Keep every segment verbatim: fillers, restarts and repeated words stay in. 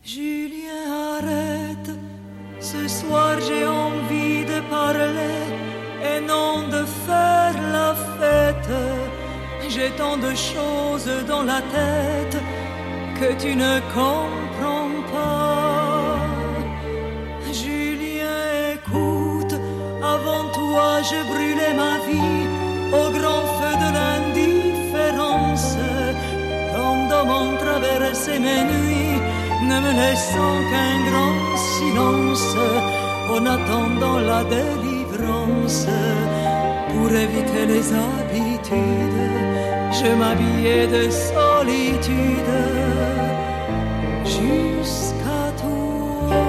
Julien, arrête, ce soir j'ai envie de parler et non de faire la fête. J'ai tant de choses dans la tête que tu ne comprends pas. Julien, écoute, avant toi je brûlais ma vie au grand feu de l'indifférence. Quand m'ont traversé mes nuits, ne me laissant qu'un grand silence, en attendant la délivrance. Pour éviter les habitudes, je m'habillais de solitude jusqu'à toi.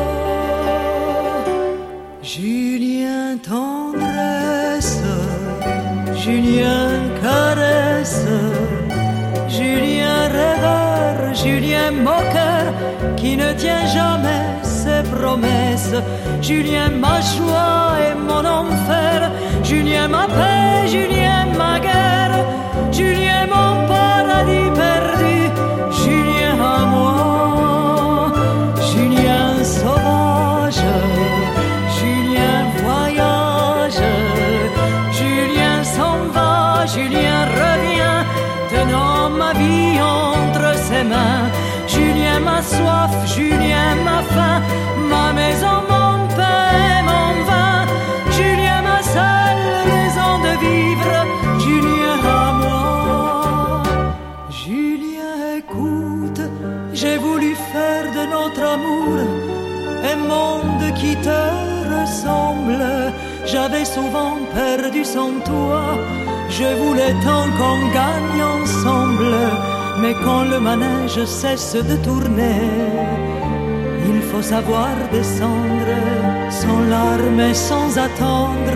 Julien, tendresse, Julien, caresse, Julien, rêveur, Julien, moqueur, qui ne tient jamais ses promesses. Julien, ma joie et mon enfer, Julien, ma paix, Julien, ma guerre, Julien, mon paradis perdu, Julien à moi, Julien sauvage, Julien voyage, Julien s'en va, Julien revient, tenant ma vie entre ses mains. Julien, ma soif, Julien, ma faim, ma maison, mon pain et mon vin, Julien, ma seule raison de vivre, Julien à moi. Julien, écoute, j'ai voulu faire de notre amour un monde qui te ressemble. J'avais souvent perdu sans toi, je voulais tant qu'on gagne ensemble. Mais quand le manège cesse de tourner, il faut savoir descendre sans larmes et sans attendre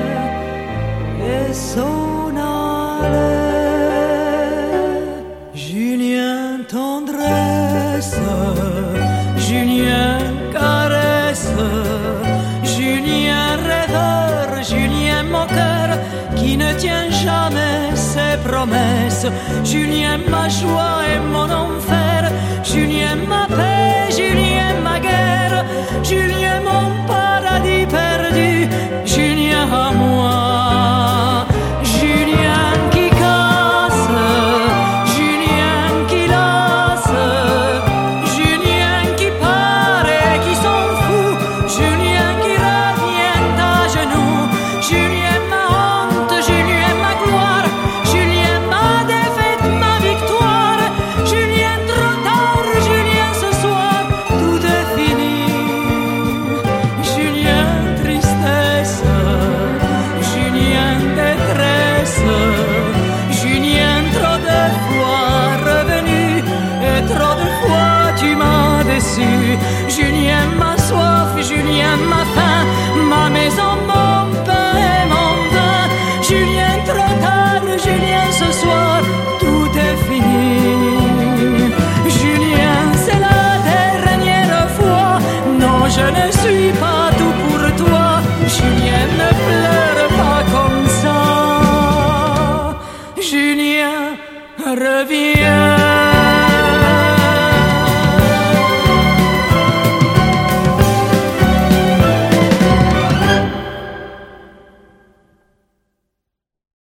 et s'en aller. Julien, tendresse, Julien, caresse, Julien, rêveur, Julien, moqueur, qui ne tient jamais ses promesses. Julien, ma joie et mon enfer, Julien, ma paix